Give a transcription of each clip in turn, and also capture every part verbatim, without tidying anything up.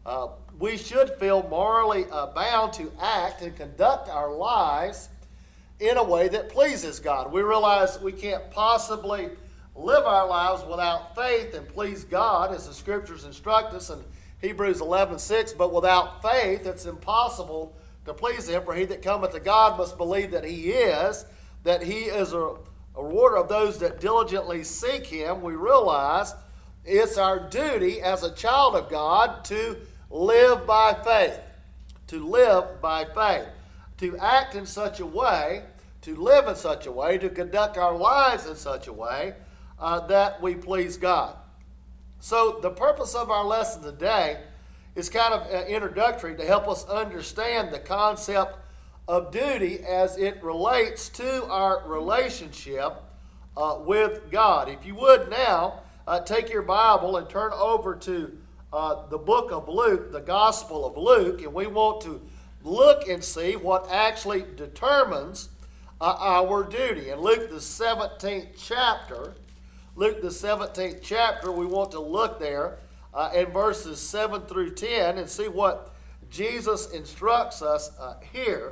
Uh, we should feel morally uh, bound to act and conduct our lives in a way that pleases God. We realize we can't possibly live our lives without faith and please God, as the Scriptures instruct us in Hebrews eleven six. But without faith, it's impossible to please Him. For he that cometh to God must believe that He is, that He is a, a rewarder of those that diligently seek Him. We realize it's our duty as a child of God to live by faith, to live by faith, to act in such a way, to live in such a way, to conduct our lives in such a way uh, that we please God. So the purpose of our lesson today is kind of uh, introductory to help us understand the concept of duty as it relates to our relationship uh, with God. If you would now, uh, take your Bible and turn over to uh, the book of Luke, the Gospel of Luke, and we want to look and see what actually determines uh, our duty. In Luke the seventeenth chapter, Luke the seventeenth chapter, we want to look there uh, in verses seven through ten and see what Jesus instructs us uh, here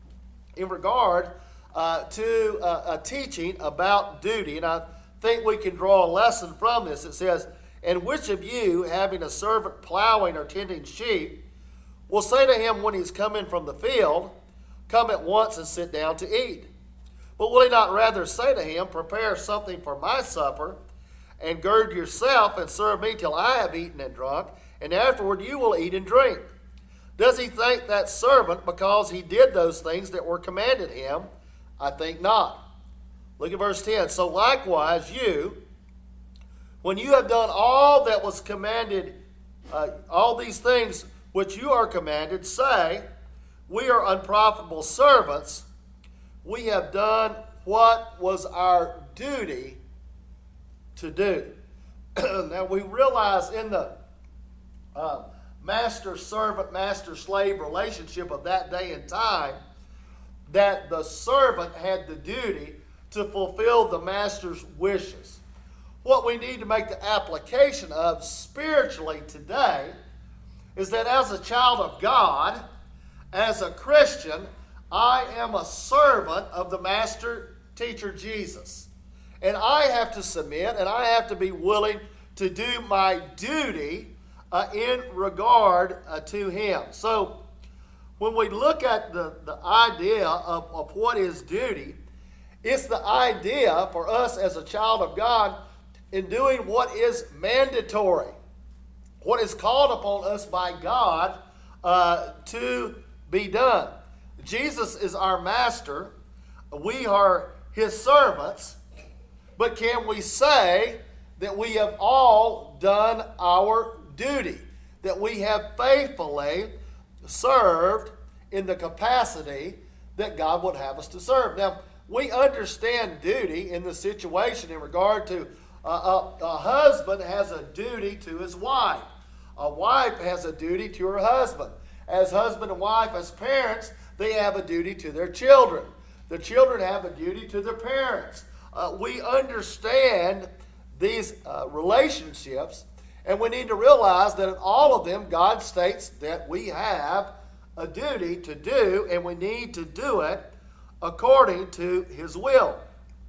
in regard uh, to uh, a teaching about duty. And I think we can draw a lesson from this. It says, "And which of you, having a servant plowing or tending sheep, will say to him when he's come in from the field, Come at once and sit down to eat? But will he not rather say to him, Prepare something for my supper, and gird yourself and serve me till I have eaten and drunk, and afterward you will eat and drink? Does he thank that servant because he did those things that were commanded him? I think not." Look at verse ten. "So likewise you, when you have done all that was commanded, uh, all these things which you are commanded, say, We are unprofitable servants. We have done what was our duty to do." Now we realize in the uh, master-servant, master-slave relationship of that day and time that the servant had the duty to fulfill the master's wishes. What we need to make the application of spiritually today is that as a child of God, as a Christian, I am a servant of the master teacher Jesus. And I have to submit and I have to be willing to do my duty uh, in regard uh, to Him. So when we look at the, the idea of, of what is duty, it's the idea for us as a child of God in doing what is mandatory, what is called upon us by God uh, to be done. Jesus is our master. We are His servants. But can we say that we have all done our duty, that we have faithfully served in the capacity that God would have us to serve? Now, we understand duty in the situation in regard to uh, a, a husband has a duty to his wife. A wife has a duty to her husband. As husband and wife, as parents, they have a duty to their children. The children have a duty to their parents. Uh, we understand these uh, relationships, and we need to realize that in all of them, God states that we have a duty to do, and we need to do it according to His will.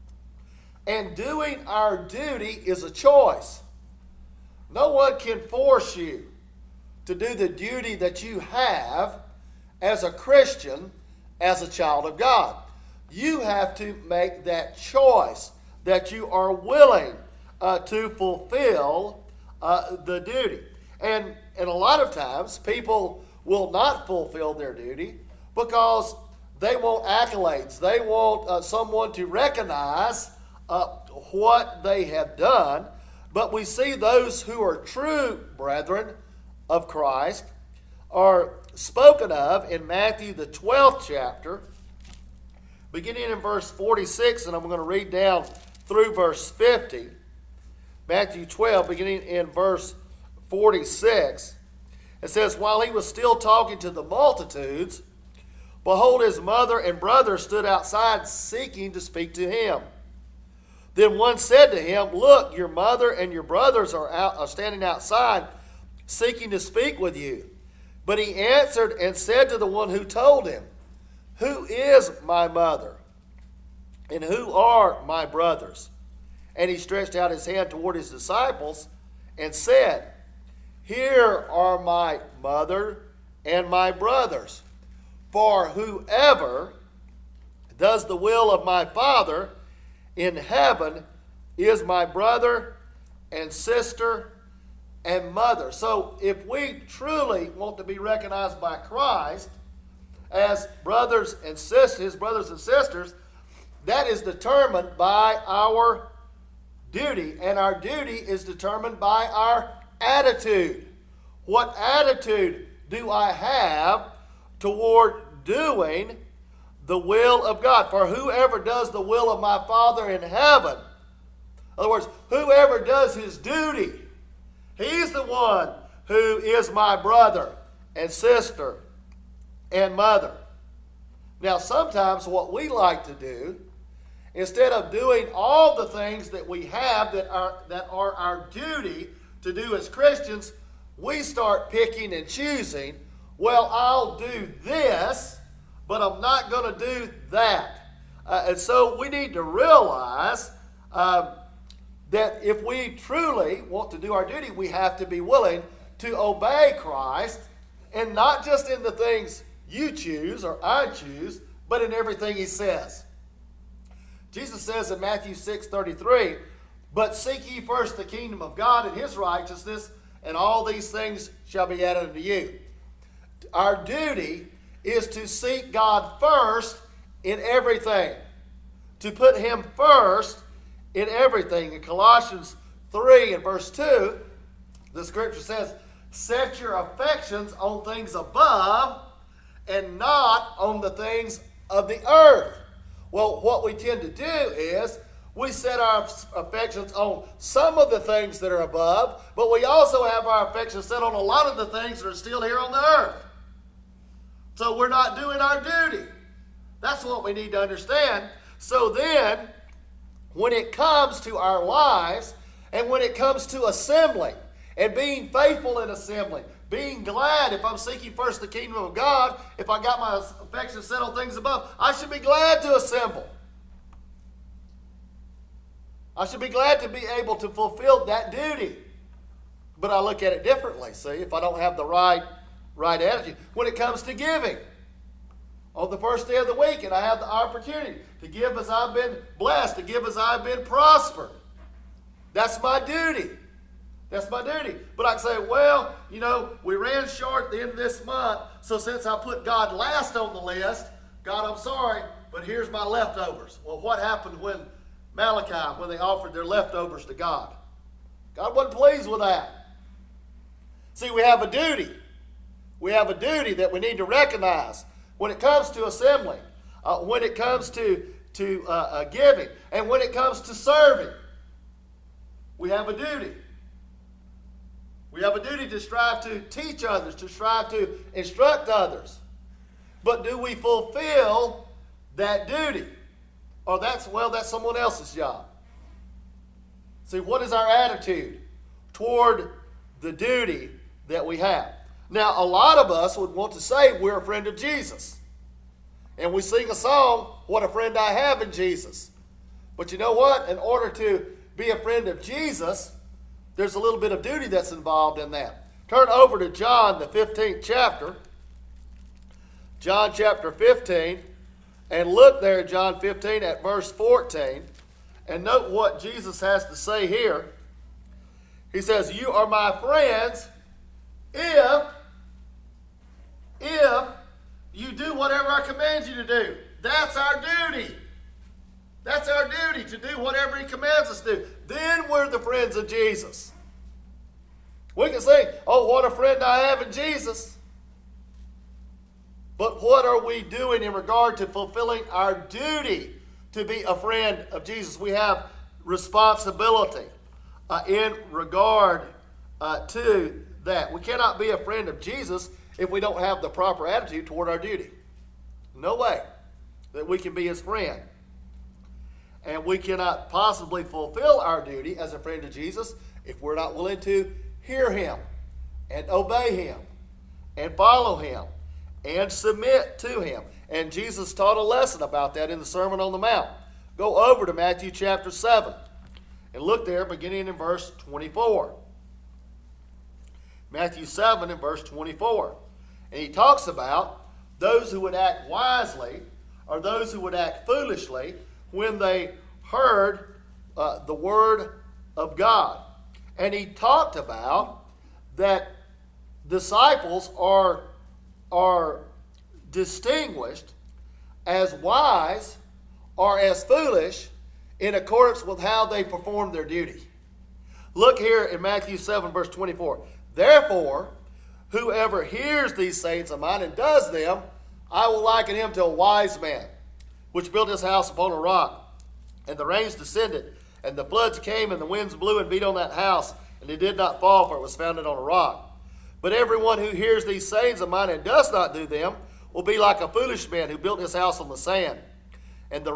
And doing our duty is a choice. No one can force you to do the duty that you have as a Christian, as a child of God. You have to make that choice that you are willing uh, to fulfill uh, the duty. And, and a lot of times people will not fulfill their duty because they want accolades. They want uh, someone to recognize uh, what they have done. But we see those who are true brethren of Christ are spoken of in Matthew the twelfth chapter, beginning in verse forty-six, and I'm going to read down through verse fifty. Matthew twelve, beginning in verse forty-six. It says, "While he was still talking to the multitudes, behold, his mother and brother stood outside seeking to speak to him. Then one said to him, Look, your mother and your brothers are, out, are standing outside seeking to speak with you. But he answered and said to the one who told him, Who is my mother? And who are my brothers? And he stretched out his hand toward his disciples and said, Here are my mother and my brothers. For whoever does the will of my Father in heaven is my brother and sister and mother. So if we truly want to be recognized by Christ as brothers and sisters, his brothers and sisters, that is determined by our duty. And our duty is determined by our attitude. What attitude do I have toward doing the will of God? For whoever does the will of my Father in heaven, in other words, whoever does his duty, he's the one who is my brother and sister and mother. Now, sometimes what we like to do, instead of doing all the things that we have that are, that are our duty to do as Christians, we start picking and choosing. Well, I'll do this, but I'm not going to do that. Uh, and so we need to realize um, that if we truly want to do our duty, we have to be willing to obey Christ, and not just in the things you choose or I choose, but in everything he says. Jesus says in Matthew six thirty-three, But seek ye first the kingdom of God and his righteousness, and all these things shall be added unto you. Our duty is to seek God first in everything, to put him first in everything. In Colossians three and verse two, the scripture says, Set your affections on things above and not on the things of the earth. Well, what we tend to do is we set our affections on some of the things that are above, but we also have our affections set on a lot of the things that are still here on the earth. So we're not doing our duty. That's what we need to understand. So then, when it comes to our lives, and when it comes to assembling, and being faithful in assembling, being glad, if I'm seeking first the kingdom of God, if I got my affections set on things above, I should be glad to assemble. I should be glad to be able to fulfill that duty. But I look at it differently, see, if I don't have the right, right attitude. When it comes to giving, on the first day of the week, and I have the opportunity to give as I've been blessed, to give as I've been prospered. That's my duty. That's my duty. But I can say, well, you know, we ran short at the end of this month, so since I put God last on the list, God, I'm sorry, but here's my leftovers. Well, what happened when Malachi, when they offered their leftovers to God? God wasn't pleased with that. See, we have a duty. We have a duty that we need to recognize when it comes to assembling, uh, when it comes to, to uh, uh, giving, and when it comes to serving. We have a duty. We have a duty to strive to teach others, to strive to instruct others. But do we fulfill that duty? Or that's, well, that's someone else's job. See, what is our attitude toward the duty that we have? Now, a lot of us would want to say we're a friend of Jesus. And we sing a song, What a Friend I Have in Jesus. But you know what? In order to be a friend of Jesus, there's a little bit of duty that's involved in that. Turn over to John, the fifteenth chapter. John chapter fifteen. And look there, John fifteen, at verse fourteen. And note what Jesus has to say here. He says, You are my friends if, if you do whatever I command you to do. That's our duty. That's our duty, to do whatever he commands us to do. Then we're the friends of Jesus. We can say, oh, what a friend I have in Jesus. But what are we doing in regard to fulfilling our duty to be a friend of Jesus? We have responsibility uh, in regard uh, to that. We cannot be a friend of Jesus if we don't have the proper attitude toward our duty. No way that we can be his friend. And we cannot possibly fulfill our duty as a friend of Jesus if we're not willing to hear him and obey him and follow him and submit to him. And Jesus taught a lesson about that in the Sermon on the Mount. Go over to Matthew chapter seven and look there beginning in verse twenty-four. Matthew seven and verse twenty-four. And he talks about those who would act wisely or those who would act foolishly when they heard uh, the word of God. And he talked about that disciples are, are distinguished as wise or as foolish in accordance with how they perform their duty. Look here in Matthew seven, verse twenty-four. Therefore, whoever hears these sayings of mine and does them, I will liken him to a wise man, which built his house upon a rock. And the rains descended, and the floods came, and the winds blew and beat on that house, and it did not fall, for it was founded on a rock. But everyone who hears these sayings of mine and does not do them will be like a foolish man who built his house on the sand. And the